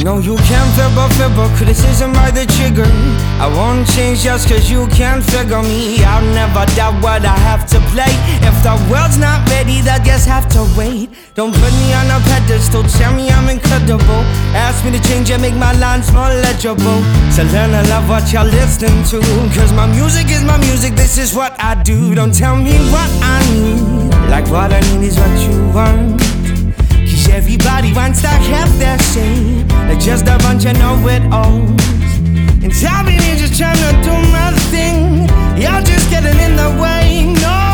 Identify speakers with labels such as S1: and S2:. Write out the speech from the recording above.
S1: No, you can't fibber criticism by the trigger. I won't change just cause you can't figure me. I'll never doubt what I have to play. If the world's not ready, they'll just have to wait. Don't put me on a pedestal, tell me I'm incredible. Ask me to change and make my lines more legible. So learn to love what you're listening to, cause my music is my music, this is what I do. Don't tell me what I need, like what I need is what you want. Cause everybody wants to have their say. They're just a bunch of know-it-alls. And I've been here just trying to do my thing. Y'all just getting in the way. No,